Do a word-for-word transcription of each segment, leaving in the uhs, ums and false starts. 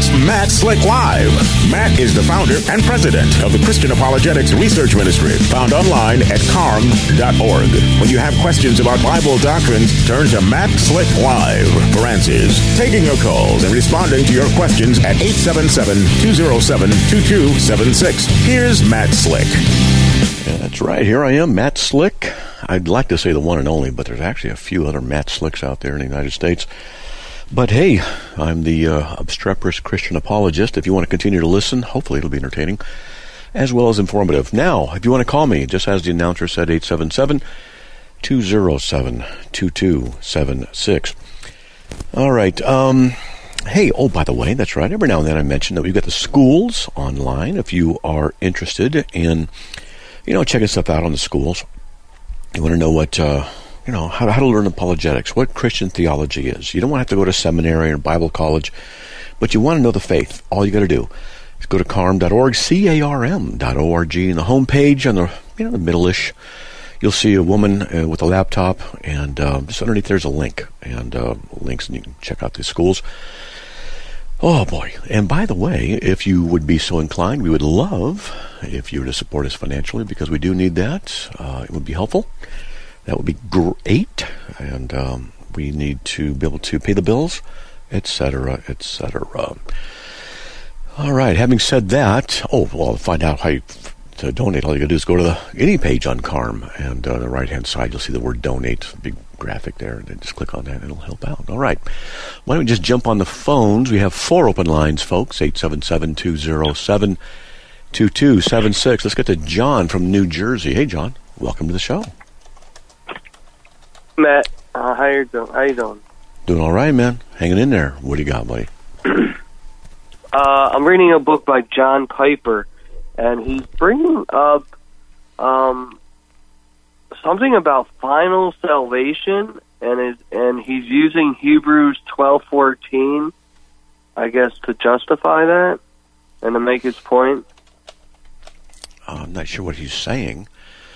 It's Matt Slick Live. Matt is the founder and president of the Christian Apologetics Research Ministry, found online at carm dot org. When you have questions about Bible doctrines, turn to Matt Slick Live for answers. Taking your calls and responding to your questions at eight seven seven, two oh seven, two two seven six. Here's Matt Slick. Yeah, that's right. Here I am, Matt Slick. I'd like to say the one and only, but there's actually a few other Matt Slicks out there in the United States. But hey, I'm the uh, obstreperous Christian apologist. If you want to continue to listen, hopefully it'll be entertaining as well as informative. Now, if you want to call me, just as the announcer said, eight seven seven, two oh seven, two two seven six. All right. Um, hey, oh, by the way, that's right. Every now and then I mention that we've got the schools online. If you are interested in, you know, checking stuff out on the schools, you want to know what, uh, you know, how, how to learn apologetics, what Christian theology is. You don't want to have to go to seminary or Bible college, but you want to know the faith. All you got to do is go to carm dot org, C A R M dot O R G. In the homepage, on the, you know, the middle-ish, you'll see a woman uh, with a laptop, and uh, just underneath there's a link, and uh, links, and you can check out the schools. Oh, boy. And by the way, if you would be so inclined, we would love if you were to support us financially, because we do need that. Uh, it would be helpful. That would be great. And um, we need to be able to pay the bills, et cetera, et cetera. All right. Having said that, oh, well, find out how you to donate. All you got to do is go to the any page on Carm, and uh, on the right-hand side, you'll see the word donate, big graphic there, and then just click on that, and it'll help out. All right. Why don't we just jump on the phones? We have four open lines, folks, eight seven seven, two oh seven, two two seven six. Let's get to John from New Jersey. Hey, John. Welcome to the show. Matt, uh, how you doing? How you doing? Doing all right, man. Hanging in there. What do you got, buddy? uh, I'm reading a book by John Piper, and he's bringing up um, something about final salvation, and is and he's using Hebrews twelve fourteen, I guess, to justify that and to make his point. Uh, I'm not sure what he's saying.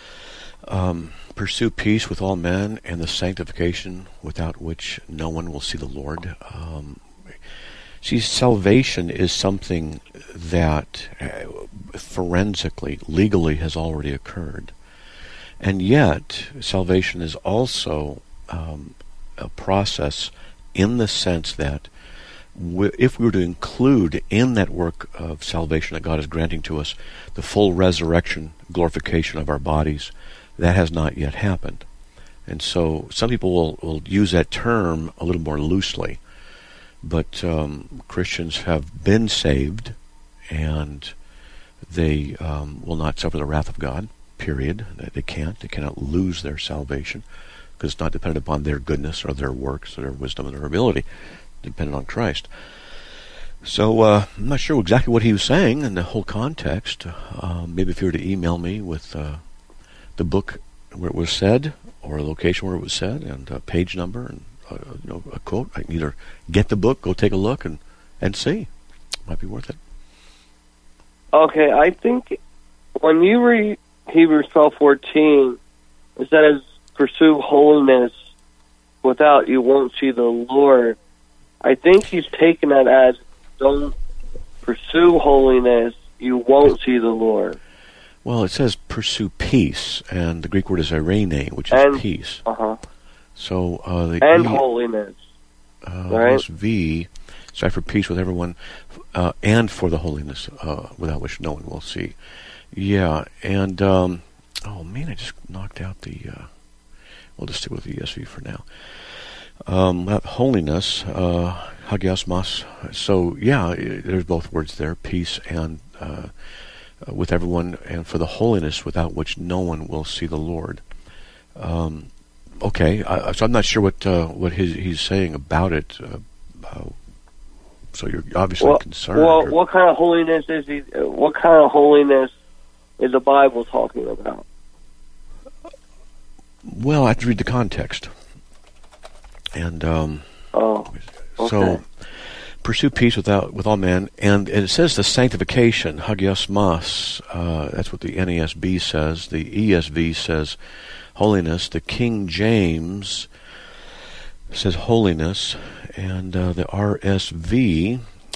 Um, pursue peace with all men and the sanctification without which no one will see the Lord. Um, see, salvation is something that uh, forensically, legally has already occurred. And yet, salvation is also um, a process in the sense that w- if we were to include in that work of salvation that God is granting to us the full resurrection, glorification of our bodies, that has not yet happened. And so some people will, will use that term a little more loosely. But um, Christians have been saved, and they um, will not suffer the wrath of God, period. They can't. They cannot lose their salvation, because it's not dependent upon their goodness or their works or their wisdom or their ability. It's dependent on Christ. So uh, I'm not sure exactly what he was saying in the whole context. Uh, maybe if you were to email me with uh, the book where it was said, or a location where it was said, and a page number, and uh, you know, a quote, I can either get the book, go take a look, and, and see. Might be worth it. Okay, I think when you read Hebrews twelve fourteen, it says, pursue holiness, without you won't see the Lord. I think he's taken that as, don't pursue holiness, you won't see the Lord. Well, it says pursue peace, and the Greek word is eirene, which is and, peace. Uh-huh. So uh, the and e, holiness, uh, right? This V, strive for peace with everyone, uh, and for the holiness, uh, without which no one will see. Yeah, and um, oh man, I just knocked out the. Uh, we'll just stick with the E S V for now. Um, without holiness, uh, hagiasmos. So yeah, there's both words there: peace and. Uh, Uh, with everyone, and for the holiness without which no one will see the Lord. Um, okay, I, so I'm not sure what uh, what his, he's saying about it. Uh, uh, so you're obviously well, concerned. Well, or, what kind of holiness is he? What kind of holiness is the Bible talking about? Well, I have to read the context. And um, oh, okay. so. Pursue peace without with all men, and, and it says the sanctification, hagiasmos. Uh, that's what the N A S B says. The E S V says holiness. The King James says holiness, and uh, the R S V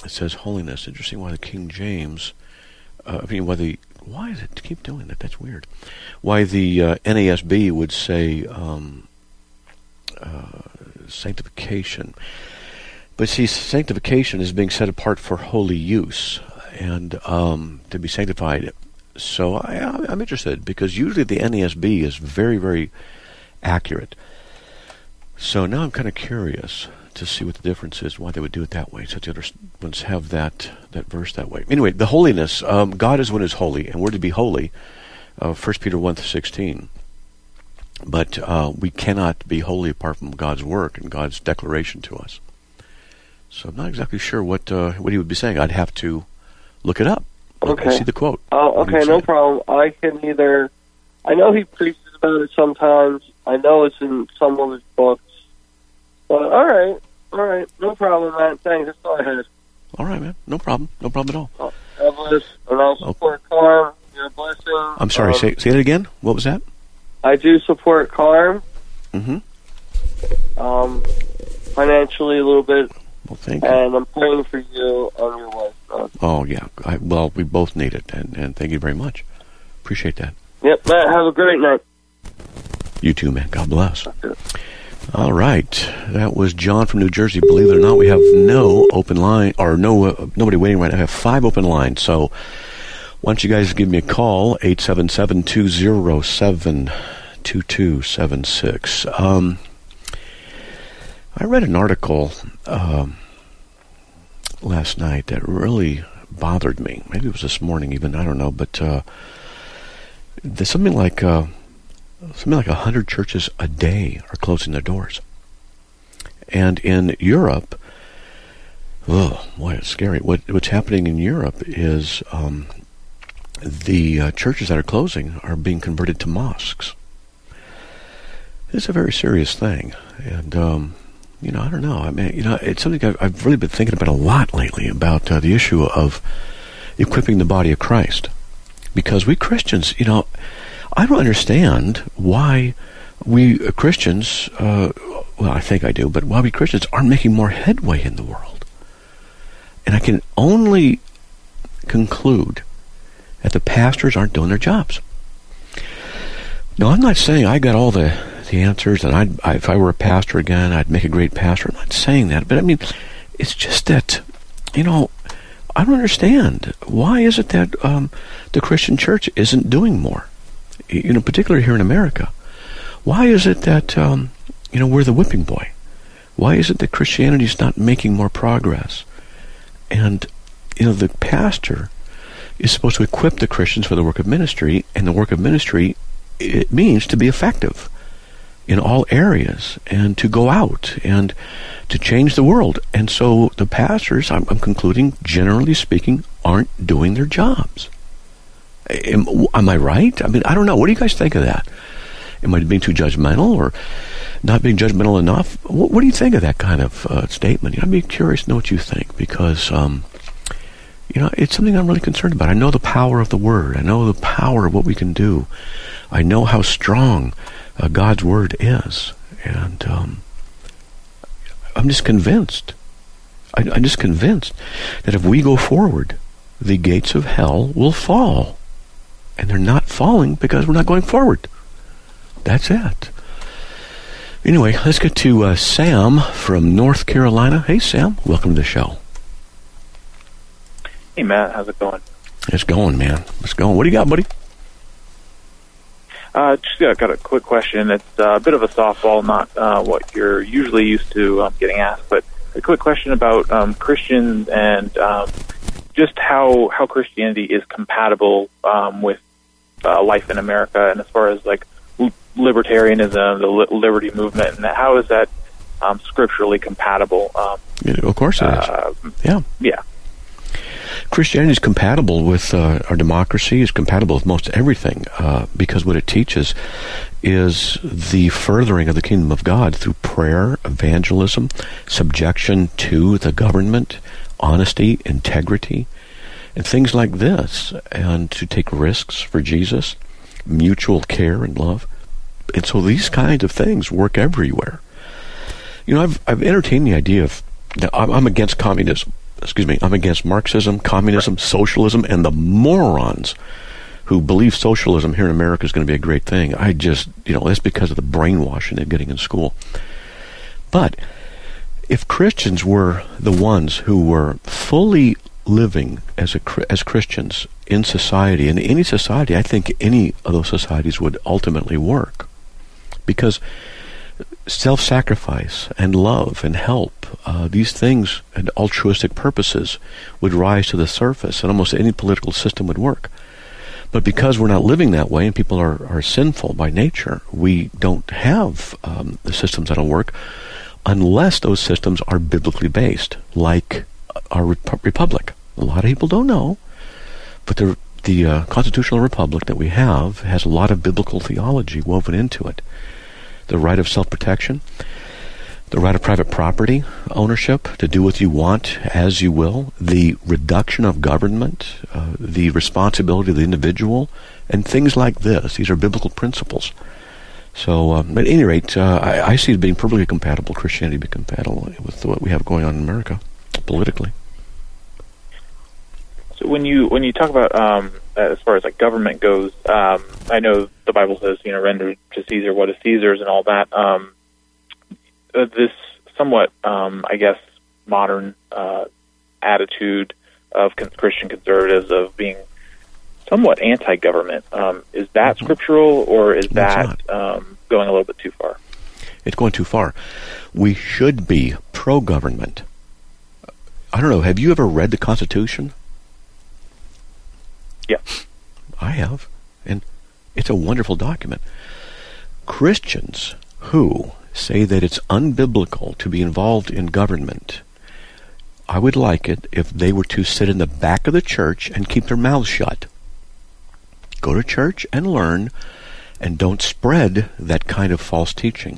it says holiness. Interesting why the King James, uh, I mean, why the, why does it keep doing that? That's weird. Why the uh, N A S B would say um, uh, sanctification. But see, sanctification is being set apart for holy use and um, to be sanctified. So I, I'm interested because usually the N A S B is very, very accurate. So now I'm kind of curious to see what the difference is, why they would do it that way. Such other ones have that that verse that way. Anyway, the holiness, um, God is one who is holy, and we're to be holy. Uh, First Peter one sixteen. But uh, we cannot be holy apart from God's work and God's declaration to us. So I'm not exactly sure what uh, what he would be saying. I'd have to look it up. Okay. See the quote. Oh, okay, no problem. I can either... I know he preaches about it sometimes. I know it's in some of his books. But all right, all right, no problem, man. Thanks. That's all I had. All right, man. No problem. No problem at all. Oh, God bless. And I'll support oh. Carm. You're a blessing. I'm sorry. Um, say say that again. What was that? I do support Carm. Mm-hmm. Um, financially a little bit. Well, thank you. And I'm praying for you on your wife. Son. Oh, yeah. I, well, we both need it, and, and thank you very much. Appreciate that. Yep, Matt, have a great night. You too, man. God bless. All right. That was John from New Jersey. Believe it or not, we have no open line, or no uh, nobody waiting right now. I have five open lines. So why don't you guys give me a call, eight seven seven, two zero seven, two two seven six. Um, I read an article um, last night that really bothered me. Maybe it was this morning even. I don't know. But uh, there's something like... Uh, Something like a hundred churches a day are closing their doors. And in Europe, oh boy, it's scary. What what's happening in Europe is um, the uh, churches that are closing are being converted to mosques. It's a very serious thing, and um, you know, I don't know. I mean, you know, it's something I've, I've really been thinking about a lot lately about uh, the issue of equipping the body of Christ, because we Christians, you know. I don't understand why we Christians, uh, well, I think I do, but why we Christians aren't making more headway in the world. And I can only conclude that the pastors aren't doing their jobs. Now, I'm not saying I got all the, the answers, and I'd, I, if I were a pastor again, I'd make a great pastor. I'm not saying that, but I mean, it's just that, you know, I don't understand. Why is it that um, the Christian church isn't doing more? You know, particularly here in America. Why is it that, um, you know, we're the whipping boy? Why is it that Christianity is not making more progress? And, you know, the pastor is supposed to equip the Christians for the work of ministry, and the work of ministry, it means to be effective in all areas, and to go out, and to change the world. And so the pastors, I'm, I'm concluding, generally speaking, aren't doing their jobs. Am, am I right? I mean, I don't know. What do you guys think of that? Am I being too judgmental or not being judgmental enough? What, what do you think of that kind of uh, statement? You know, I'd be curious to know what you think, because, um, you know, it's something I'm really concerned about. I know the power of the Word. I know the power of what we can do. I know how strong uh, God's Word is. And um, I'm just convinced. I, I'm just convinced that if we go forward, the gates of hell will fall. And they're not falling because we're not going forward. That's it. Anyway, let's get to uh, Sam from North Carolina. Hey, Sam. Welcome to the show. Hey, Matt. How's it going? It's going, man. It's going. What do you got, buddy? Uh, just uh, got a quick question. It's uh, a bit of a softball, not uh, what you're usually used to um, getting asked, but a quick question about um, Christians and um, just how, how Christianity is compatible um, with uh, life in America, and as far as like libertarianism, the li- liberty movement, and how is that um, scripturally compatible? Um, yeah, of course it uh, is. Yeah. Yeah. Christianity is compatible with uh, our democracy, is compatible with most everything, uh, because what it teaches is the furthering of the kingdom of God through prayer, evangelism, subjection to the government, honesty, integrity, and things like this, and to take risks for Jesus, mutual care and love. And so these kinds of things work everywhere. You know, I've I've entertained the idea of, I'm, I'm against communism. excuse me, I'm against Marxism, communism, socialism, and the morons who believe socialism here in America is going to be a great thing. I just, you know, that's because of the brainwashing they're getting in school. But if Christians were the ones who were fully living as a as Christians in society, in any society, I think any of those societies would ultimately work. Because self-sacrifice and love and help, uh, these things and altruistic purposes would rise to the surface, and almost any political system would work. But because we're not living that way and people are, are sinful by nature, we don't have um, the systems that'll work unless those systems are biblically based, like our rep- republic. A lot of people don't know, but the, the uh, constitutional republic that we have has a lot of biblical theology woven into it. The right of self-protection, the right of private property ownership, to do what you want as you will, the reduction of government, uh, the responsibility of the individual, and things like this. These are biblical principles. So, um, at any rate, uh, I, I see it being perfectly compatible, Christianity being compatible with what we have going on in America, politically. So when you when you talk about um, as far as like government goes, um, I know the Bible says, you know, render to Caesar what is Caesar's and all that. Um, uh, this somewhat, um, I guess, modern uh, attitude of con- Christian conservatives of being somewhat anti-government. Um, is that mm-hmm. scriptural, or is that um, going a little bit too far? It's going too far. We should be pro-government. I don't know, have you ever read the Constitution? Yeah. I have. And it's a wonderful document. Christians who say that it's unbiblical to be involved in government, I would like it if they were to sit in the back of the church and keep their mouths shut. Go to church and learn, and don't spread that kind of false teaching.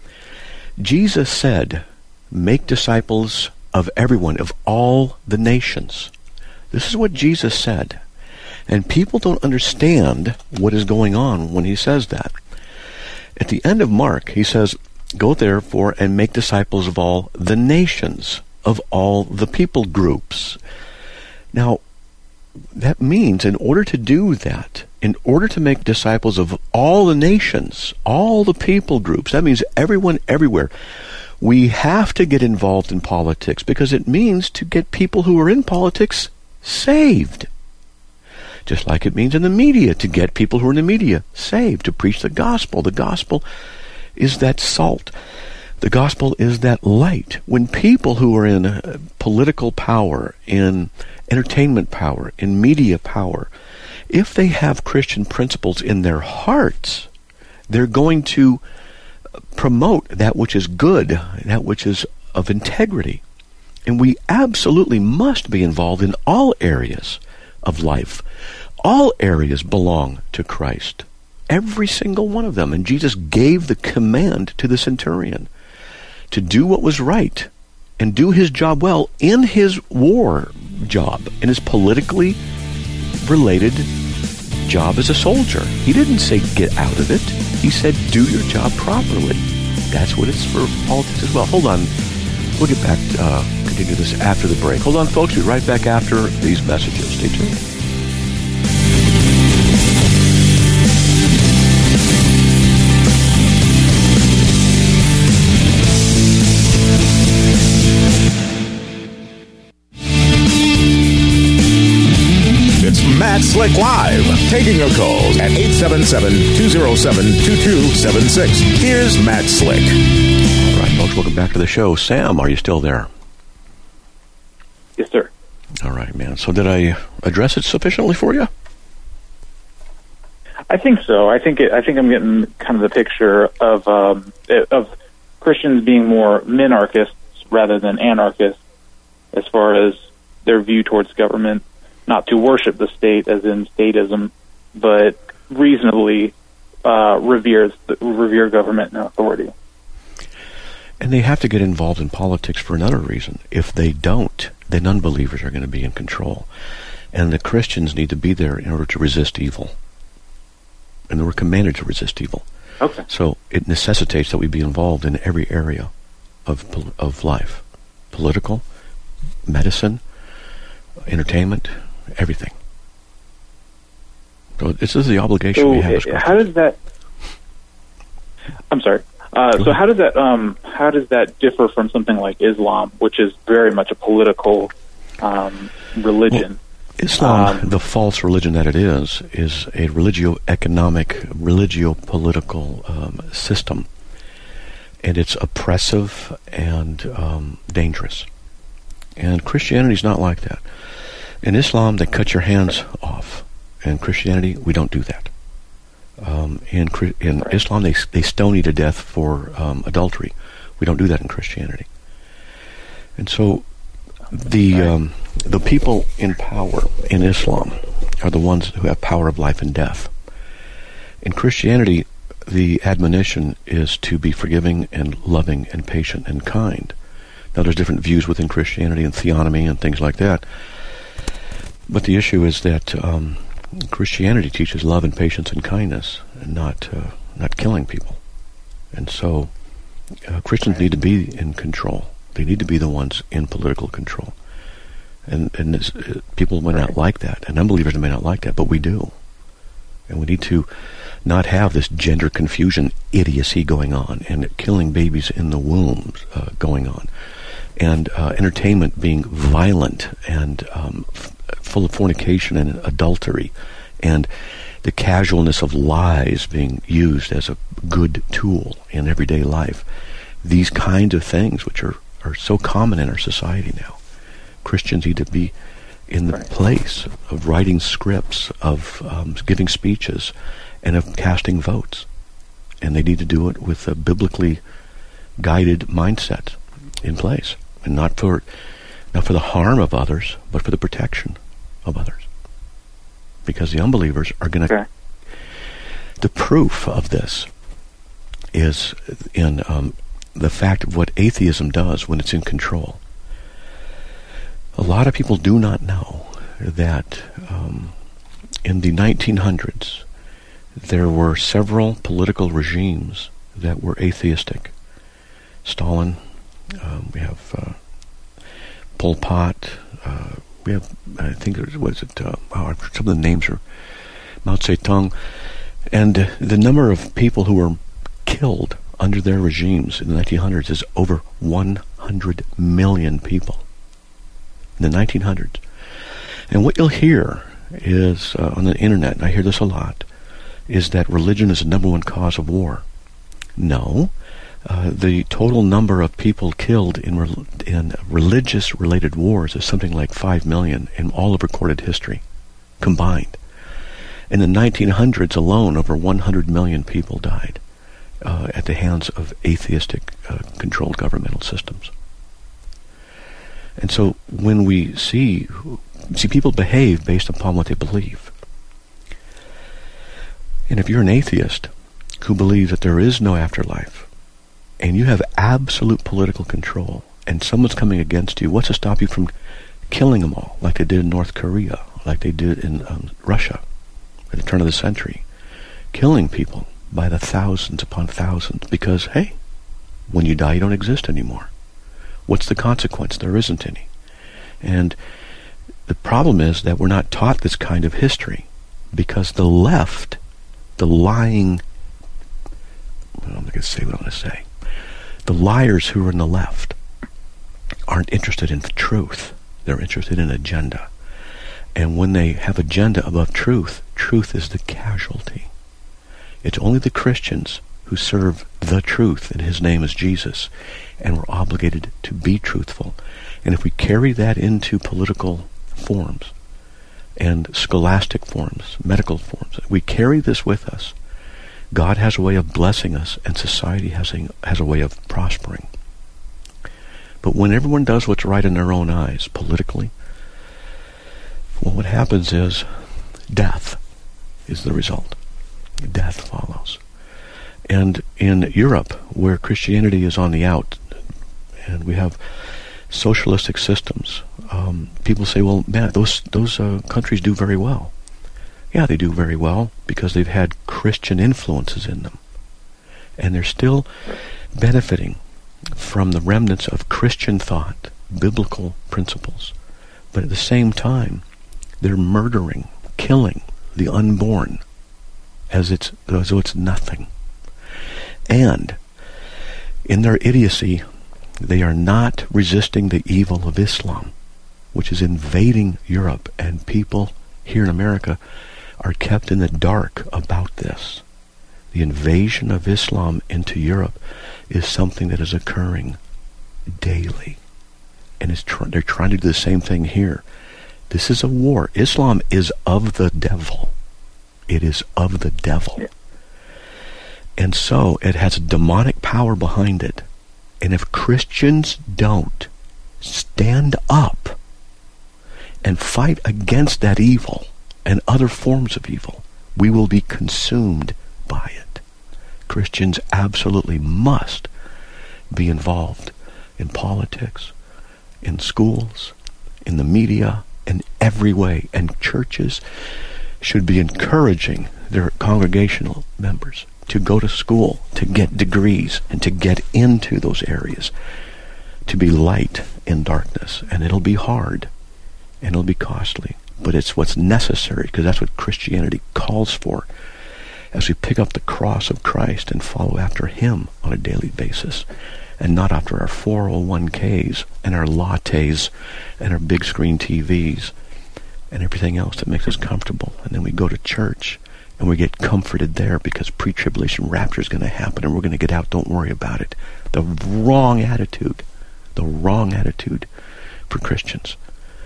Jesus said, make disciples of everyone, of all the nations. This is what Jesus said. And people don't understand what is going on when he says that. At the end of Mark, he says, go therefore and make disciples of all the nations, of all the people groups. Now, that means in order to do that, in order to make disciples of all the nations, all the people groups, that means everyone everywhere, we have to get involved in politics, because it means to get people who are in politics saved. Just like it means in the media to get people who are in the media saved, to preach the gospel. The gospel is that salt. The gospel is that light. When people who are in uh, political power, in entertainment power, in media power, if they have Christian principles in their hearts, they're going to promote that which is good, that which is of integrity. And we absolutely must be involved in all areas of life. All areas belong to Christ. Every single one of them. And Jesus gave the command to the centurion to do what was right and do his job well in his war job, in his politically related job as a soldier. He didn't say get out of it. He said do your job properly. That's what it's for politics as well. Hold on. We'll get back to uh, continue this after the break. Hold on, folks. We'll be right back after these messages. Stay tuned. Matt Slick Live, taking your calls at eight seven seven, two oh seven, two two seven six. Here's Matt Slick. All right, folks, welcome back to the show. Sam, are you still there? Yes, sir. All right, man. So did I address it sufficiently for you? I think so. I think it, I think I'm getting kind of the picture of um, of Christians being more minarchists rather than anarchists as far as their view towards government. Not to worship the state, as in statism, but reasonably uh, reveres revere government and authority. And they have to get involved in politics for another reason. If they don't, then unbelievers are going to be in control. And the Christians need to be there in order to resist evil. And we're commanded to resist evil. Okay. So it necessitates that we be involved in every area of of life. Political, medicine, entertainment, everything. So this is the obligation so we have. It, how does that? I'm sorry. Uh, so how does that um, how does that differ from something like Islam, which is very much a political um, religion? Well, Islam, um, the false religion that it is, is a religio-economic, religio-political um, system, and it's oppressive and um, dangerous. And Christianity is not like that. In Islam, they cut your hands off. In Christianity, we don't do that. Um, in in right. Islam, they they stone you to death for um, adultery. We don't do that in Christianity. And so, the um, the people in power in Islam are the ones who have power of life and death. In Christianity, the admonition is to be forgiving and loving and patient and kind. Now, there's different views within Christianity and theonomy and things like that. But the issue is that um, Christianity teaches love and patience and kindness, and not uh, not killing people. And so, uh, Christians need to be in control. They need to be the ones in political control. And and this, uh, people may not like that, and unbelievers may not like that, but we do. And we need to not have this gender confusion idiocy going on, and killing babies in the wombs uh, going on, and uh, entertainment being violent and um, f- full of fornication and adultery, and the casualness of lies being used as a good tool in everyday life. These kinds of things, which are, are so common in our society now. Christians need to be in the right. place of writing scripts, of um, giving speeches, and of casting votes. And they need to do it with a biblically guided mindset in place, and not for not for the harm of others, but for the protection of others. Because the unbelievers are going to... Okay. The proof of this is in um, the fact of what atheism does when it's in control. A lot of people do not know that um, in the nineteen hundreds, there were several political regimes that were atheistic. Stalin, um, we have uh, Pol Pot, uh, we have, I think there's, what is it, uh, oh, some of the names are Mao Zedong, and uh, the number of people who were killed under their regimes in the nineteen hundreds is over one hundred million people. In the nineteen hundreds. And what you'll hear is, uh, on the internet, and I hear this a lot, is that religion is the number one cause of war. No. Uh, the total number of people killed in re- in religious-related wars is something like five million in all of recorded history, combined. In the nineteen hundreds alone, over one hundred million people died uh, at the hands of atheistic uh, controlled governmental systems. And so when we see see people behave based upon what they believe, and if you're an atheist who believes that there is no afterlife, and you have absolute political control, and someone's coming against you, what's to stop you from killing them all, like they did in North Korea, like they did in um, Russia at the turn of the century, killing people by the thousands upon thousands, because, hey, when you die, you don't exist anymore. What's the consequence? There isn't any. And the problem is that we're not taught this kind of history, because the left, the lying, well, I'm not going to say what I'm going to say, the liars who are in the left aren't interested in the truth. They're interested in agenda. And when they have agenda above truth, truth is the casualty. It's only the Christians who serve the truth, and his name is Jesus, and we're obligated to be truthful. And if we carry that into political forms and scholastic forms, medical forms, we carry this with us, God has a way of blessing us, and society has a, has a way of prospering. But when everyone does what's right in their own eyes, politically, well, what happens is death is the result. Death follows. And in Europe, where Christianity is on the out, and we have socialistic systems, um, people say, well, man, those those uh, countries do very well. Yeah, they do very well because they've had Christian influences in them. And they're still benefiting from the remnants of Christian thought biblical principles. But at the same time, they're murdering, killing the unborn as it's as though it's nothing. And in their idiocy, they are not resisting the evil of Islam, which is invading Europe, and people here in America are kept in the dark about this. The invasion of Islam into Europe is something that is occurring daily. And it's tr- they're trying to do the same thing here. This is a war. Islam is of the devil. It is of the devil. Yeah. And so it has a demonic power behind it. And if Christians don't stand up and fight against that evil and other forms of evil, we will be consumed by it. Christians absolutely must be involved in politics, in schools, in the media, in every way. And churches should be encouraging their congregational members to go to school, to get degrees, and to get into those areas, to be light in darkness. And it'll be hard, and it'll be costly, but it's what's necessary, because that's what Christianity calls for as we pick up the cross of Christ and follow after him on a daily basis, and not after our four oh one k's and our lattes and our big screen T Vs and everything else that makes us comfortable. And then we go to church and we get comforted there because pre-tribulation rapture is going to happen and we're going to get out. Don't worry about it. The wrong attitude. The wrong attitude for Christians.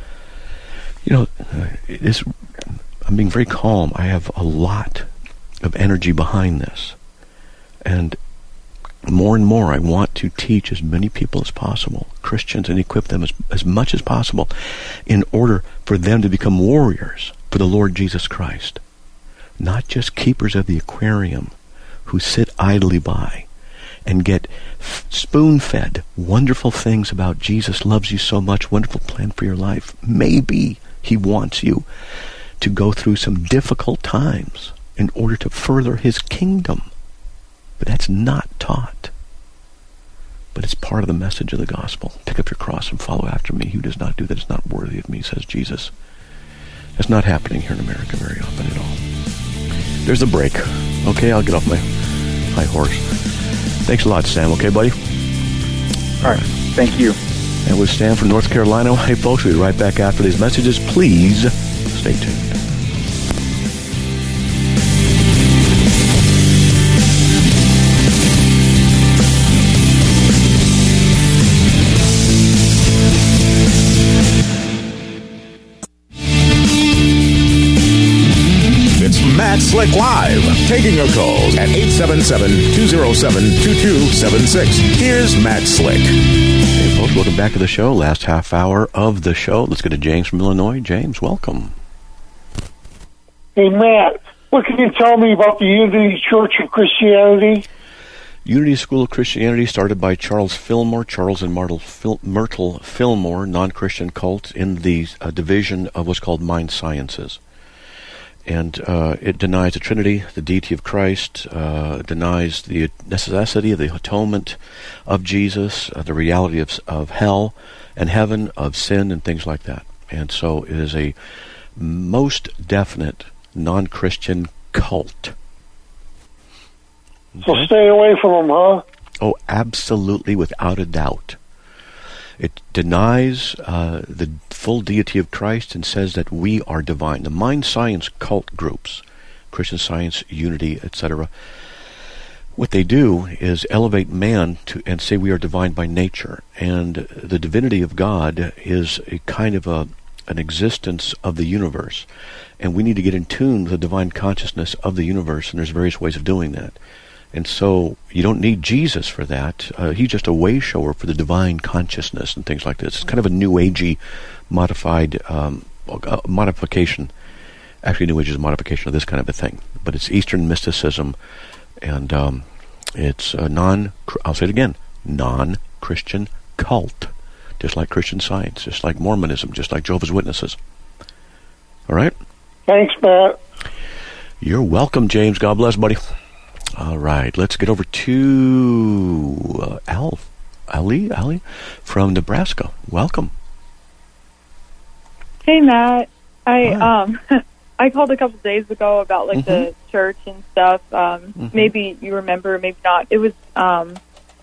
You know, it is, I'm being very calm. I have a lot of energy behind this. And more and more I want to teach as many people as possible, Christians, and equip them as, as much as possible in order for them to become warriors for the Lord Jesus Christ. Not just keepers of the aquarium who sit idly by and get f- spoon-fed wonderful things about Jesus loves you so much, wonderful plan for your life. Maybe he wants you to go through some difficult times in order to further his kingdom. But that's not taught. But it's part of the message of the gospel. Pick up your cross and follow after me. He who does not do that is not worthy of me, says Jesus. That's not happening here in America very often at all. There's a break. Okay, I'll get off my high horse. Thanks a lot, Sam. Okay, buddy? All right. Thank you. And with Sam from North Carolina, hey, folks, we'll be right back after these messages. Please stay tuned. Matt Slick Live, taking your calls at eight seven seven, two oh seven, two two seven six. Here's Matt Slick. Hey, folks, welcome back to the show. Last half hour of the show. Let's go to James from Illinois. James, welcome. Hey, Matt, what can you tell me about the Unity Church of Christianity? Unity School of Christianity, started by Charles Fillmore, Charles and Myrtle, Phil, Myrtle Fillmore, non-Christian cult in the uh, division of what's called mind sciences. And uh, it denies the Trinity, the deity of Christ, uh, denies the necessity of the atonement of Jesus, uh, the reality of, of hell and heaven, of sin and things like that. And so it is a most definite non-Christian cult. Okay? So stay away from them, huh? Oh, absolutely, without a doubt. It denies uh, the full deity of Christ and says that we are divine. The mind science cult groups, Christian Science, Unity, et cetera, what they do is elevate man to and say we are divine by nature. And the divinity of God is a kind of a an existence of the universe. And we need to get in tune with the divine consciousness of the universe, and there's various ways of doing that. And so you don't need Jesus for that. Uh, he's just a way shower for the divine consciousness and things like this. It's kind of a New Agey modified um, uh, modification. Actually, New Age is a modification of this kind of a thing. But it's Eastern mysticism, and um, it's a non, I'll say it again, non-Christian cult. Just like Christian Science, just like Mormonism, just like Jehovah's Witnesses. All right? Thanks, Matt. You're welcome, James. God bless, buddy. All right, let's get over to uh, Al, Ali, Ali from Nebraska. Welcome. Hey, Matt. I Hi. um I called a couple days ago about like Mm-hmm. the church and stuff. Um, Mm-hmm. Maybe you remember, maybe not. It was um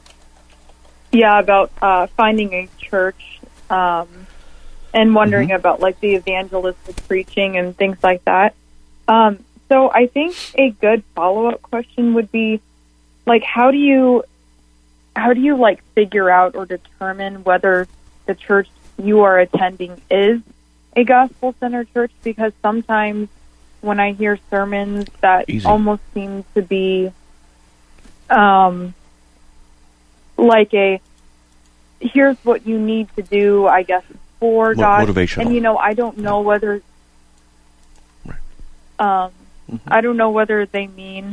yeah about uh, finding a church um, and wondering Mm-hmm. about like the evangelistic preaching and things like that. Um, so I think a good follow up question would be like, how do you how do you like figure out or determine whether the church you are attending is a gospel-centered church? Because sometimes when I hear sermons that Easy. almost seem to be um, like a, here's what you need to do, I guess, for Mo- God. motivational. And, you know, I don't know whether, Right. um, Mm-hmm. I don't know whether they mean,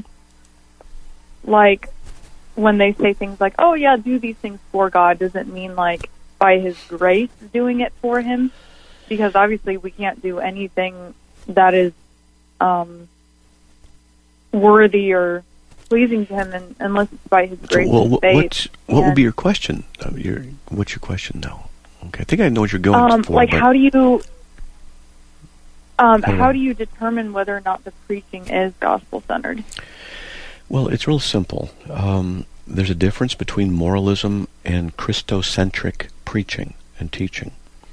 like, when they say things like, oh, yeah, do these things for God, does it mean, like, by His grace doing it for Him? Because obviously we can't do anything that is um, worthy or pleasing to Him in, unless it's by His So, grace well, and what, faith. what's, what would And, be your question? Uh, your, what's your question now? Okay, I think I know what you're going um, for. like, but how do you um, I don't how know. do you determine whether or not the preaching is gospel-centered? Well, it's real simple. Um, there's a difference between moralism and Christocentric preaching and teaching.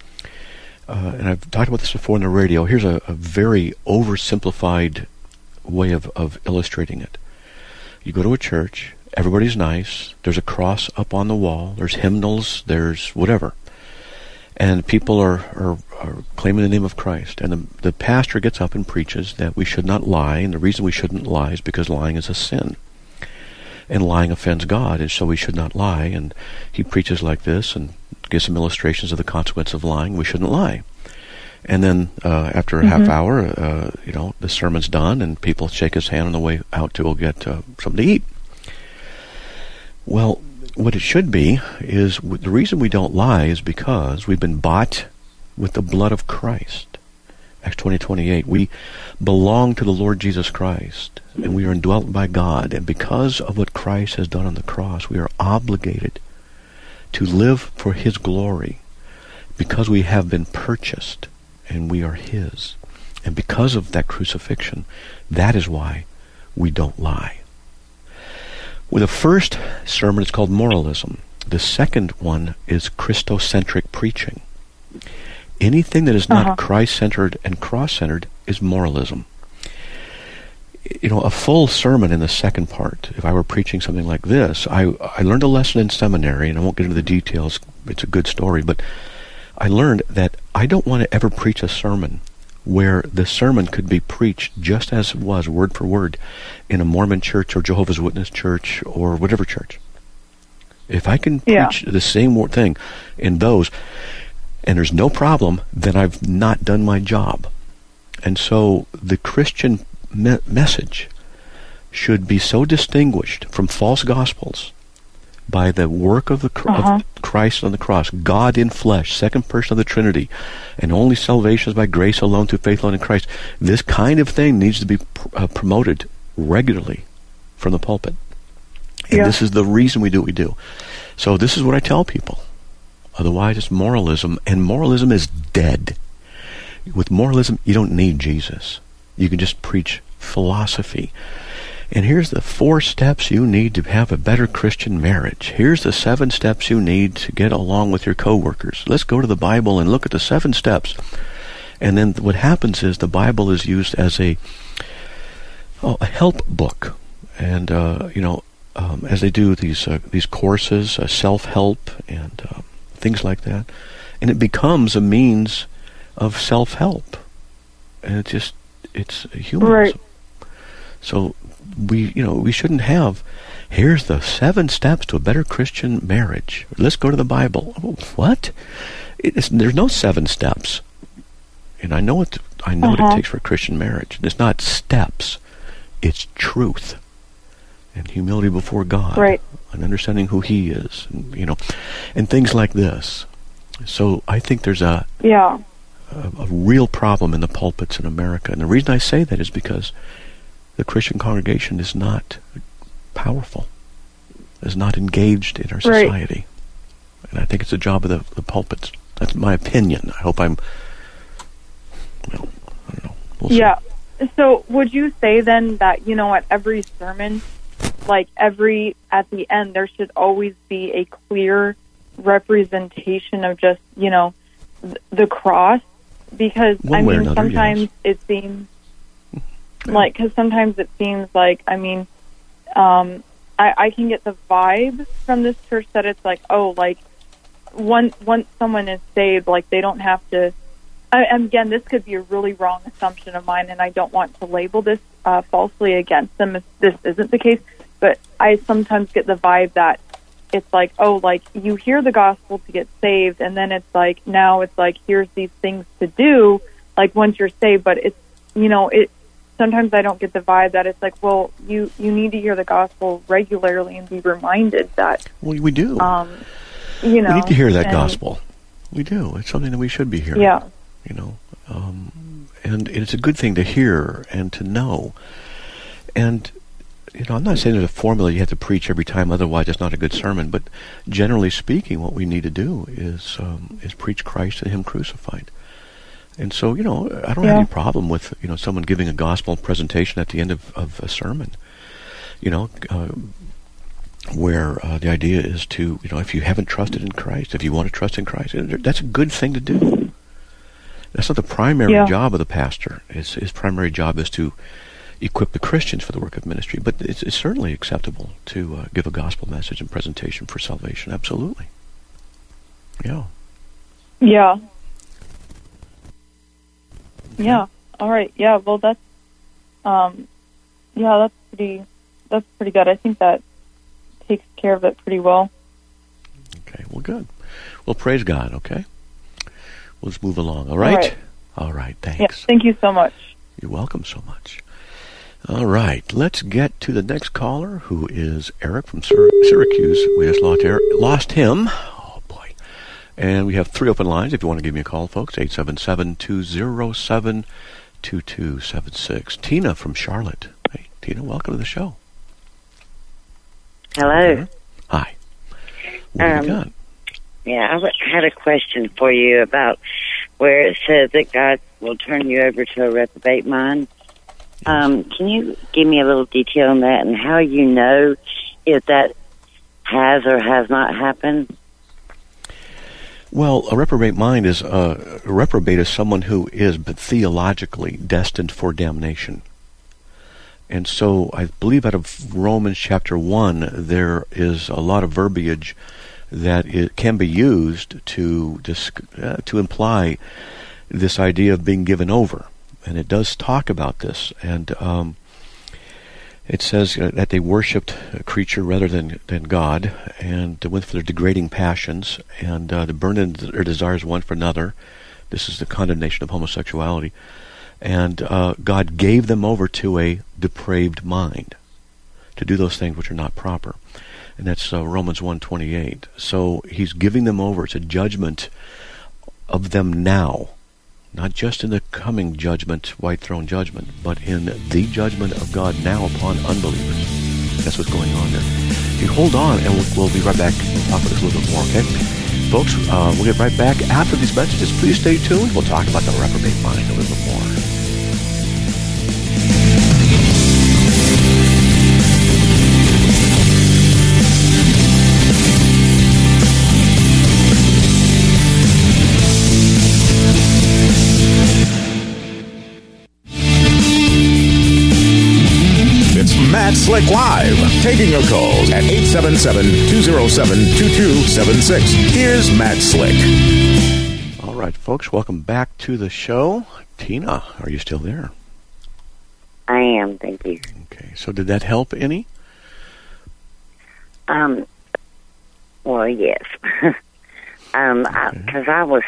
Uh, and I've talked about this before on the radio. Here's a, a very oversimplified way of, of illustrating it. You go to a church, everybody's nice, there's a cross up on the wall, there's hymnals, there's whatever. And people are, are, are claiming the name of Christ. And the, the pastor gets up and preaches that we should not lie, and the reason we shouldn't lie is because lying is a sin. And lying offends God, and so we should not lie. And he preaches like this and gives some illustrations of the consequence of lying. We shouldn't lie. And then uh, after a half hour, uh, you know, the sermon's done, and people shake his hand on the way out to go get uh, something to eat. Well, what it should be is w- the reason we don't lie is because we've been bought with the blood of Christ. Acts twenty twenty-eight. We belong to the Lord Jesus Christ, and we are indwelt by God. And because of what Christ has done on the cross, we are obligated to live for His glory, because we have been purchased and we are His. And because of that crucifixion, that is why we don't lie. With the first sermon, it's called moralism. The second one is Christocentric preaching. Anything that is not Uh-huh. Christ-centered and cross-centered is moralism. You know, a full sermon in the second part, if I were preaching something like this, I, I learned a lesson in seminary, and I won't get into the details, it's a good story, but I learned that I don't want to ever preach a sermon where the sermon could be preached just as it was, word for word, in a Mormon church or Jehovah's Witness church or whatever church. If I can Yeah. preach the same word thing in those, and there's no problem, then I've not done my job. And so the Christian me- message should be so distinguished from false gospels by the work of the cr- Uh-huh. of Christ on the cross, God in flesh, second person of the Trinity, and only salvation is by grace alone through faith alone in Christ. This kind of thing needs to be pr- uh, promoted regularly from the pulpit. And Yeah. this is the reason we do what we do. So this is what I tell people. Otherwise, it's moralism, and moralism is dead. With moralism, you don't need Jesus. You can just preach philosophy. And here's the four steps you need to have a better Christian marriage. Here's the seven steps you need to get along with your coworkers. Let's go to the Bible and look at the seven steps. And then what happens is the Bible is used as a oh, a help book. And, uh, you know, um, as they do these uh, these courses, uh, self-help and uh, things like that. And it becomes a means of self-help. And it just, it's humanism. Right. So we, you know, we shouldn't have, here's the seven steps to a better Christian marriage. Let's go to the Bible. Oh, what? It's, there's no seven steps. And I know what I know Uh-huh. what it takes for a Christian marriage. It's not steps. It's truth and humility before God, Right. and understanding who He is, and, you know, and things like this. So I think there's a Yeah. a, a real problem in the pulpits in America. And the reason I say that is because the Christian congregation is not powerful, is not engaged in our Right. society. And I think it's the job of the, the pulpits. That's my opinion. I hope I'm, well, I don't know. We'll see. Yeah. So would you say then that, you know, at every sermon, like every, at the end, there should always be a clear representation of just, you know, th- the cross? Because, One I way or mean, another, sometimes yes. it seems, like, because sometimes it seems like, I mean, um, I, I can get the vibe from this church that it's like, oh, like, once, once someone is saved, like, they don't have to, I, and again, this could be a really wrong assumption of mine, and I don't want to label this uh, falsely against them if this isn't the case, but I sometimes get the vibe that it's like, oh, like, you hear the gospel to get saved, and then it's like, now it's like, here's these things to do, like, once you're saved, but it's, you know, it, sometimes I don't get the vibe that it's like, well, you, you need to hear the gospel regularly and be reminded that. Well, we do. Um, you know. We need to hear that and, gospel. We do. It's something that we should be hearing. Yeah. You know, um, and it's a good thing to hear and to know. And, you know, I'm not saying there's a formula you have to preach every time, otherwise it's not a good sermon. But generally speaking, what we need to do is um, is preach Christ and Him crucified. And so, you know, I don't yeah. have any problem with, you know, someone giving a gospel presentation at the end of, of a sermon. You know, uh, where uh, the idea is to, you know, if you haven't trusted in Christ, if you want to trust in Christ, that's a good thing to do. That's not the primary yeah. job of the pastor. His, his primary job is to equip the Christians for the work of ministry. But it's, it's certainly acceptable to uh, give a gospel message and presentation for salvation. Absolutely. Yeah. Yeah. Yeah. All right. Yeah. Well, that's, um, yeah, that's pretty, that's pretty good. I think that takes care of it pretty well. Okay. Well, good. Well, praise God. Okay. We'll just move along. All right? All right. All right. Thanks. Yeah, thank you so much. You're welcome so much. All right. Let's get to the next caller, who is Eric from Syr- Syracuse. We just lost, Eric, lost him. Oh, boy. And we have three open lines if you want to give me a call, folks. eight seven seven, two zero seven, two two seven six. Tina from Charlotte. Hey, Tina, welcome to the show. Hello. Hi. What have um, you got? Yeah, I w- had a question for you about where it says that God will turn you over to a reprobate mind. Yes. Um, can you give me a little detail on that and how you know if that has or has not happened? Well, a reprobate mind is uh, a reprobate is someone who is theologically destined for damnation. And so I believe out of Romans chapter one, there is a lot of verbiage that it can be used to uh, to imply this idea of being given over. And it does talk about this. And um, it says uh, that they worshipped a creature rather than, than God, and went for their degrading passions, and uh, to burn in their desires one for another. This is the condemnation of homosexuality. And uh, God gave them over to a depraved mind to do those things which are not proper. And that's uh, Romans one twenty-eight. So He's giving them over to judgment of them now. Not just in the coming judgment, white throne judgment, but in the judgment of God now upon unbelievers. That's what's going on there. You hold on, and we'll, we'll be right back. We'll talk about this a little bit more, okay? Folks, uh, we'll get right back after these messages. Please stay tuned. We'll talk about the reprobate mind a little bit more. Matt Slick Live, taking your calls at eight seven seven, two zero seven, two two seven six. Here's Matt Slick. All right, folks, welcome back to the show. Tina, are you still there? I am, thank you. Okay, so did that help any? Um, well, yes. um, Okay. because I, I was,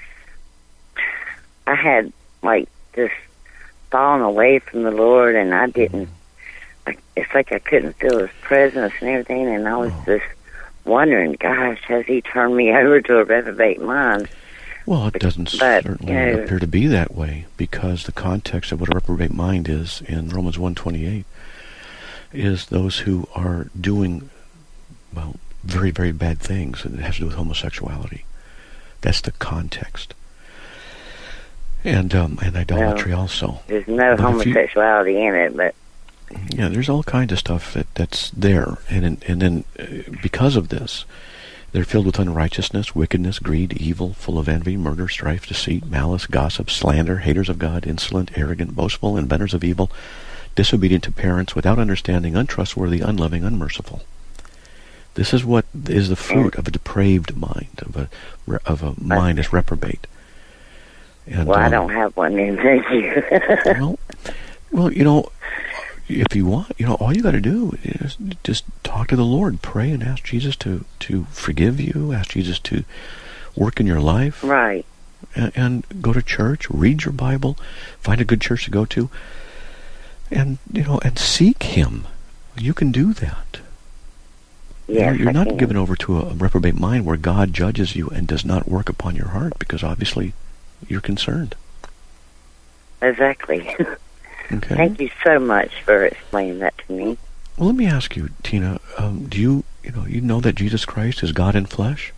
I had, like, just fallen away from the Lord, and I didn't, it's like I couldn't feel His presence and everything, and I was Oh. just wondering, gosh, has He turned me over to a reprobate mind? Well, it doesn't But, certainly you know, appear to be that way, because the context of what a reprobate mind is in Romans one twenty-eight is those who are doing, well, very, very bad things, and it has to do with homosexuality. That's the context. And um, and idolatry well, also. There's no but homosexuality you, in it, but yeah, there's all kinds of stuff that, that's there, and in, and then uh, because of this, they're filled with unrighteousness, wickedness, greed, evil, full of envy, murder, strife, deceit, malice, gossip, slander, haters of God, insolent, arrogant, boastful, inventors of evil, disobedient to parents, without understanding, untrustworthy, unloving, unmerciful. This is what is the fruit of a depraved mind, of a of a mind that's reprobate. And, well, um, I don't have one then, thank you. well, well, you know, if you want, you know, all you got to do is just talk to the Lord, pray, and ask Jesus to, to forgive you, ask Jesus to work in your life. Right. And, and go to church, read your Bible, find a good church to go to, and, you know, and seek Him. You can do that. Yes, you know, you're I not can. given over to a reprobate mind where God judges you and does not work upon your heart, because obviously you're concerned. Exactly. Okay. Thank you so much for explaining that to me. Well, let me ask you, Tina, um, do you, you know, you know that Jesus Christ is God in flesh?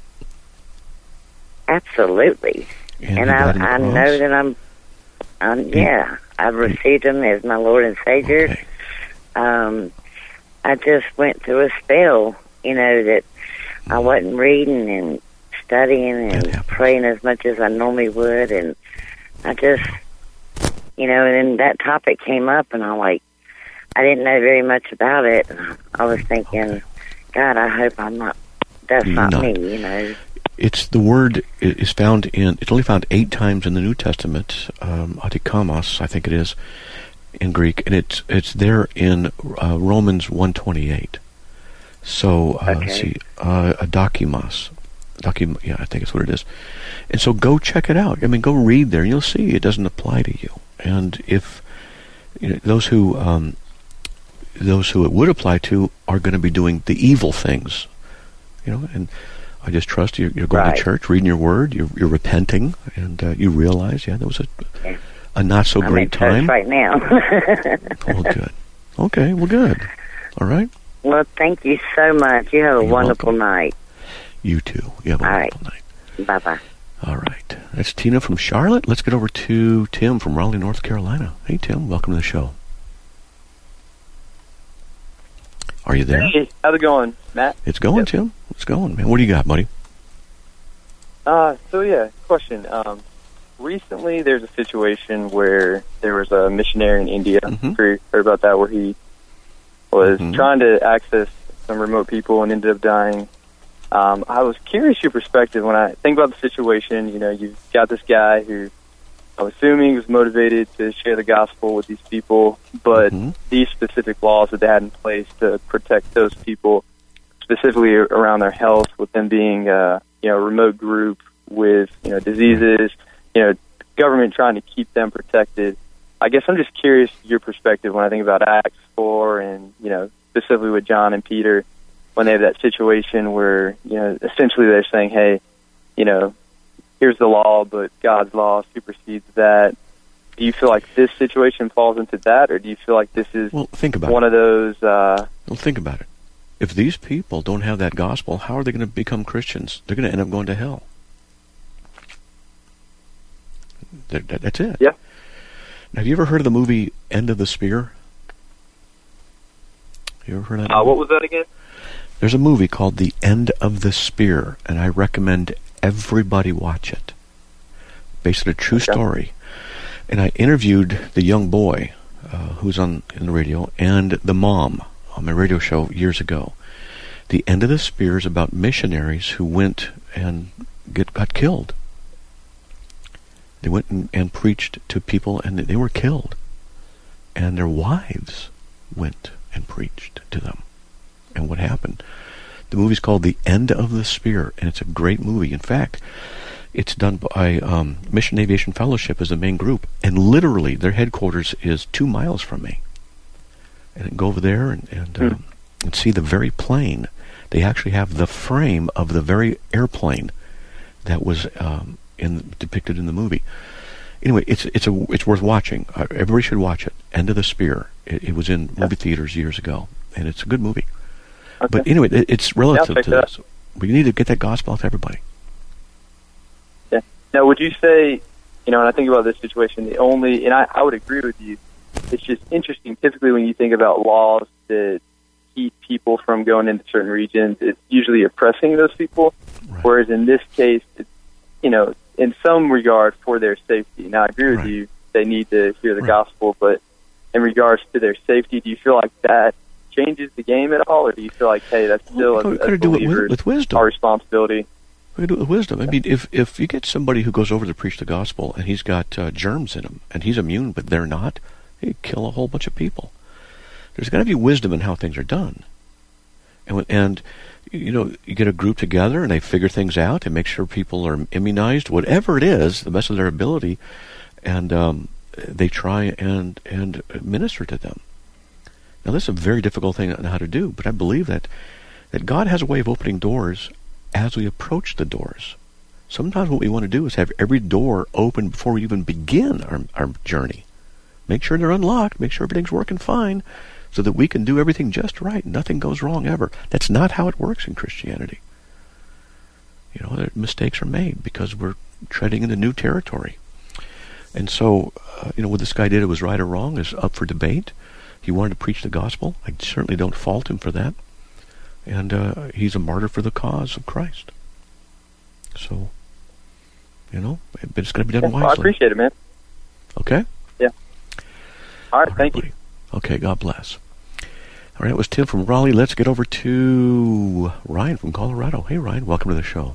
Absolutely. And, and I, I know that I'm, um, yeah, I've received Him as my Lord and Savior. Okay. Um, I just went through a spell, you know, that I wasn't reading and studying and praying as much as I normally would, and I just, you know, and then that topic came up, and I'm like, I didn't know very much about it. I was thinking, okay. God, I hope I'm not, that's not, not me, you know. It's the word is found in, it's only found eight times in the New Testament, um, atikamos, I think it is, in Greek, and it's it's there in uh, Romans one twenty-eight. So, uh, okay. let's see, uh, adokimos. Docu- yeah, I think it's what it is. And so go check it out. I mean, go read there, and you'll see it doesn't apply to you. And if you know, those who um, those who it would apply to are going to be doing the evil things, you know, and I just trust you're, you're going right. to church, reading your word, you're, you're repenting, and uh, you realize, yeah, that was a yeah. a not so I'm great in time right now. Well, good. Okay, well, good. All right. Well, thank you so much. You have a You're wonderful welcome. night. You too. You have a All wonderful right. night. Bye bye. All right. That's Tina from Charlotte. Let's get over to Tim from Raleigh, North Carolina. Hey, Tim. Welcome to the show. Are you there? Hey, how's it going, Matt? It's going, yep. Tim. It's going, man. What do you got, buddy? Uh, so, yeah, question. Um, recently, there's a situation where there was a missionary in India. Mm-hmm. Heard about that, where he was mm-hmm. trying to access some remote people and ended up dying. Um, I was curious your perspective when I think about the situation. You know, you've got this guy who I'm assuming was motivated to share the gospel with these people, but mm-hmm. these specific laws that they had in place to protect those people, specifically around their health, with them being, uh, you know, a remote group with, you know, diseases, you know, government trying to keep them protected. I guess I'm just curious your perspective when I think about Acts four and, you know, specifically with John and Peter, when they have that situation where, you know, essentially they're saying, hey, you know, here's the law, but God's law supersedes that. Do you feel like this situation falls into that, or do you feel like this is well, think about one it. of those... Uh, well, think about it. If these people don't have that gospel, how are they going to become Christians? They're going to end up going to hell. That, that, that's it. Yeah. Now, have you ever heard of the movie End of the Spear? You ever heard of that? Uh, what was that again? There's a movie called The End of the Spear, and I recommend everybody watch it. Based on a true okay. story. And I interviewed the young boy uh, who's on in the radio and the mom on my radio show years ago. The End of the Spear is about missionaries who went and get, got killed. They went and, and preached to people, and they were killed. And their wives went and preached to them. And what happened? The movie's called The End of the Spear, and it's a great movie. In fact, it's done by um, Mission Aviation Fellowship as the main group, and literally their headquarters is two miles from me. And I can go over there and and, mm. um, and see the very plane. They actually have the frame of the very airplane that was um, in depicted in the movie. Anyway, it's it's a it's worth watching. Uh, everybody should watch it. End of the Spear. It, it was in movie theaters years ago, and it's a good movie. Okay. But anyway, it, it's relative Yeah, to this. We need to get that gospel out to everybody. Yeah. Now, would you say, you know, when I think about this situation, the only, and I, I would agree with you, it's just interesting. Typically, when you think about laws that keep people from going into certain regions, it's usually oppressing those people. Right. Whereas in this case, it's, you know, in some regard for their safety. Now, I agree with Right. you, they need to hear the Right. gospel, but in regards to their safety, do you feel like that changes the game at all, or do you feel like, hey, that's still Well, we a, gotta a do it with, believer's with wisdom. our responsibility? We do it with wisdom. I mean, if if you get somebody who goes over to preach the gospel and he's got uh, germs in him and he's immune, but they're not, he kill a whole bunch of people. There's got to be wisdom in how things are done. And when- and you know, you get a group together and they figure things out and make sure people are immunized, whatever it is, the best of their ability, and um, they try and and minister to them. Now, this is a very difficult thing on how to do, but I believe that that God has a way of opening doors as we approach the doors. Sometimes what we want to do is have every door open before we even begin our, our journey. Make sure they're unlocked, make sure everything's working fine, so that we can do everything just right. Nothing goes wrong ever. That's not how it works in Christianity. You know, mistakes are made because we're treading into new territory. And so, uh, you know, what this guy did, it was right or wrong, is up for debate. He wanted to preach the gospel. I certainly don't fault him for that. And uh, he's a martyr for the cause of Christ. So, you know, but it's going to be done Yeah, wisely. well, I appreciate it, man. Okay? Yeah. All right, All right, thank buddy. you. Okay, God bless. All right, that was Tim from Raleigh. Let's get over to Ryan from Colorado. Hey, Ryan, welcome to the show.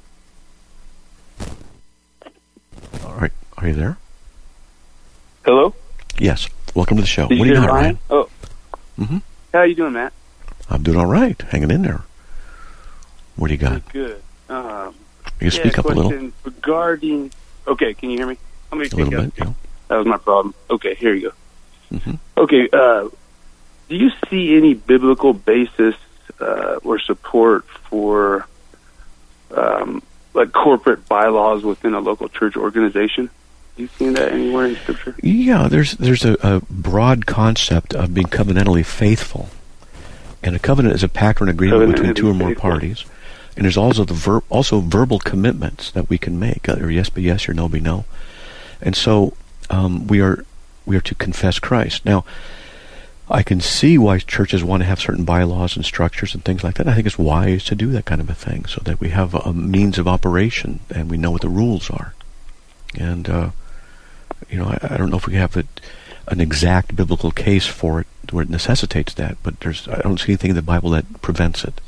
All right, are you there? Hello? Yes, welcome to the show. Did What you do you hear got, Ryan? Ryan? Oh. Mm-hmm. How you doing, Matt? I'm doing all right, hanging in there. What do you got? Good. Um, You yeah, speak up a little. question regarding... Okay, can you hear me? How many A little bit, yeah. That was my problem. Okay, here you go. Mm-hmm. Okay, uh, do you see any biblical basis uh, or support for um, like corporate bylaws within a local church organization? Do you see that anywhere in Scripture? Yeah, there's there's a, a broad concept of being covenantally faithful. And a covenant is a pact or an agreement between two or more faithful. parties. And there's also the ver- also verbal commitments that we can make, or yes be yes, or no be no. And so um, we are we are to confess Christ. Now, I can see why churches want to have certain bylaws and structures and things like that. I think it's wise to do that kind of a thing so that we have a, a means of operation and we know what the rules are. And, uh, you know, I, I don't know if we have a, an exact biblical case for it where it necessitates that, but there's I don't see anything in the Bible that prevents it.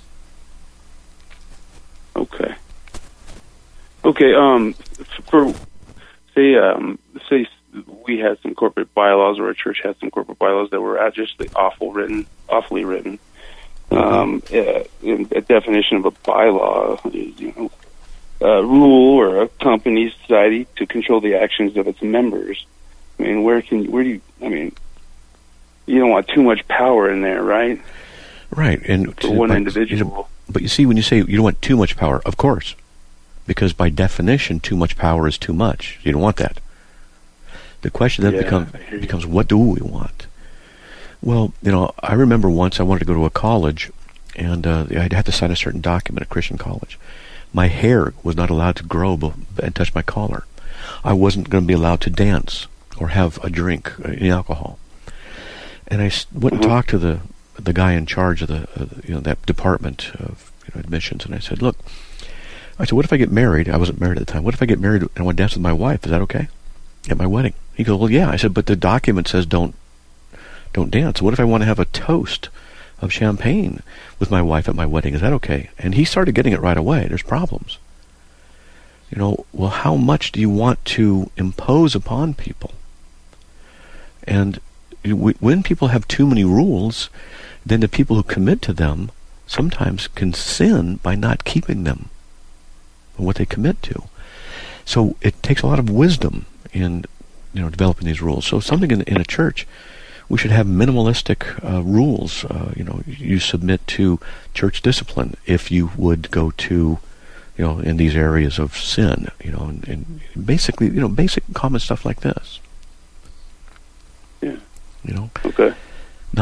Okay. Okay. Um, for say, um, say we had some corporate bylaws, or a church had some corporate bylaws that were just awful written, awfully written. Um, uh, in a definition of a bylaw is, you know, a rule or a company, society to control the actions of its members. I mean, where can where do you? I mean, you don't want too much power in there, right? Right, and For to- one but, individual. you know, but you see, when you say you don't want too much power, of course, because by definition, too much power is too much. You don't want that. The question then Yeah, becomes I hear you. becomes what do we want? Well, you know, I remember once I wanted to go to a college, and uh, I had to sign a certain document at Christian college. My hair was not allowed to grow be- and touch my collar. I wasn't going to be allowed to dance or have a drink, uh, any alcohol. And I s- went and Mhm. talked to the the guy in charge of the uh, you know that department of you know, admissions, and I said, "Look," I said, "what if I get married? I wasn't married at the time. What if I get married and I want to dance with my wife? Is that okay at my wedding?" He goes, "Well, yeah." I said, "But the document says don't don't dance. What if I want to have a toast of champagne with my wife at my wedding? Is that okay?" And he started getting it right away. There's problems. You know, well, how much do you want to impose upon people? And w- when people have too many rules, then the people who commit to them sometimes can sin by not keeping them, what they commit to. So it takes a lot of wisdom in, you know, developing these rules. So something in, in a church, we should have minimalistic uh, rules. Uh, you know, you submit to church discipline if you would go to, you know, in these areas of sin. You know, and, and basically, you know, basic common stuff like this. Yeah. You know. Okay. Not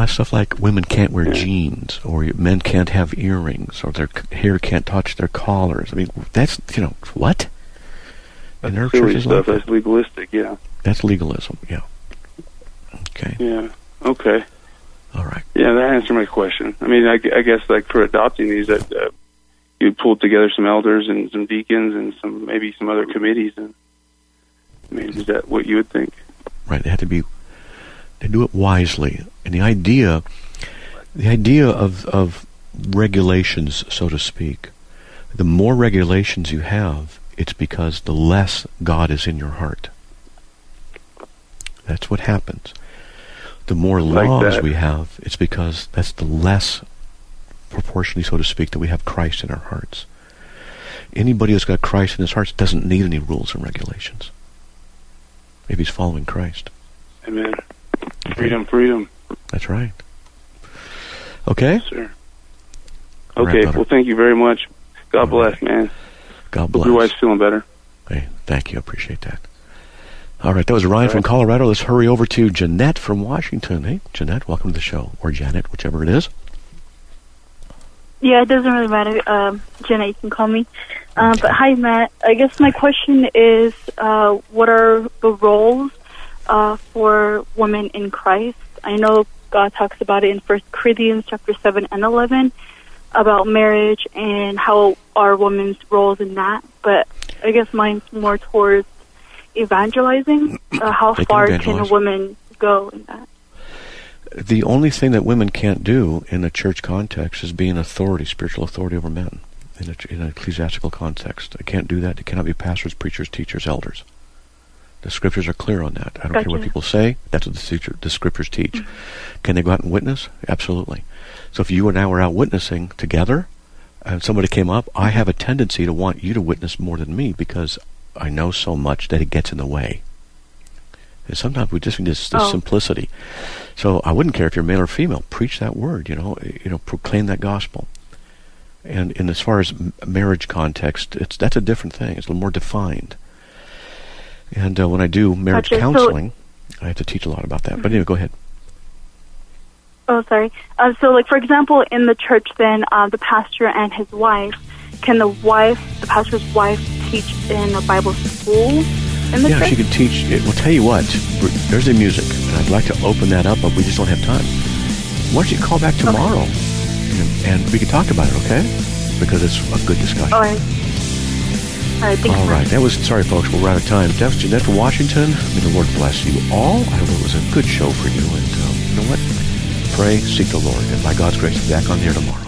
know, stuff like women can't wear jeans, or men can't have earrings, or their hair can't touch their collars. I mean, that's, you know, what? That's in our silly churches stuff. like That's legalistic, yeah. That's legalism, yeah. Okay. Yeah, okay. All right. Yeah, that answered my question. I mean, I, I guess, like, for adopting these, that uh, you pulled together some elders and some deacons and some maybe some other committees. And I mean, is that what you would think? Right. They have to be. They do it wisely, and the idea, the idea of of regulations, so to speak, the more regulations you have, it's because the less God is in your heart. That's what happens. The more Like laws that. we have, it's because that's the less, proportionally, so to speak, that we have Christ in our hearts. Anybody who's got Christ in his heart doesn't need any rules and regulations. Maybe he's following Christ. Amen. Freedom, freedom. That's right. Okay? Yes, sir. All right, Okay, brother. well, thank you very much. God All bless, man. God Hope bless. your wife's feeling better. Hey, thank you. I appreciate that. All right, that was Ryan from Colorado. Let's hurry over to Jeanette from Washington. Hey, Jeanette, welcome to the show. Or Janet, whichever it is. Yeah, it doesn't really matter. Um, Jenna, you can call me. Uh, but hi, Matt. I guess my question is, uh, what are the roles uh, for women in Christ? I know God talks about it in First Corinthians chapter seven and eleven about marriage and how are women's roles in that. But I guess mine's more towards evangelizing. Uh, how They can far can a evangelize. woman go in that? The only thing that women can't do in a church context is be an authority, spiritual authority over men, in, a, in an ecclesiastical context. They can't do that. They cannot be pastors, preachers, teachers, elders. The scriptures are clear on that. I don't care what Gotcha. people say. That's what the, teacher, the scriptures teach. Mm-hmm. Can they go out and witness? Absolutely. So if you and I were out witnessing together, and somebody came up, I have a tendency to want you to witness more than me because I know so much that it gets in the way. And sometimes we just need this, this Oh. simplicity. So I wouldn't care if you're male or female. Preach that word, you know, you know, proclaim that gospel. And, and as far as m- marriage context, it's that's a different thing. It's a little more defined. And uh, when I do marriage Gotcha. So- counseling, I have to teach a lot about that. But anyway, go ahead. Oh, sorry. Uh, so, like, for example, in the church, then, uh, the pastor and his wife, can the wife, the pastor's wife, teach in a Bible school in the Yeah, church? she can teach. It. Well, tell you what, there's the music, and I'd like to open that up, but we just don't have time. Why don't you call back tomorrow, and, and we can talk about it, okay? Because it's a good discussion. All right. All right, thank All you. right, that was, sorry folks, we're out of time. That's Jeanette from Washington. May the Lord bless you all. I hope it was a good show for you, and uh, you know what? Pray, seek the Lord, and by God's grace, be back on the air tomorrow.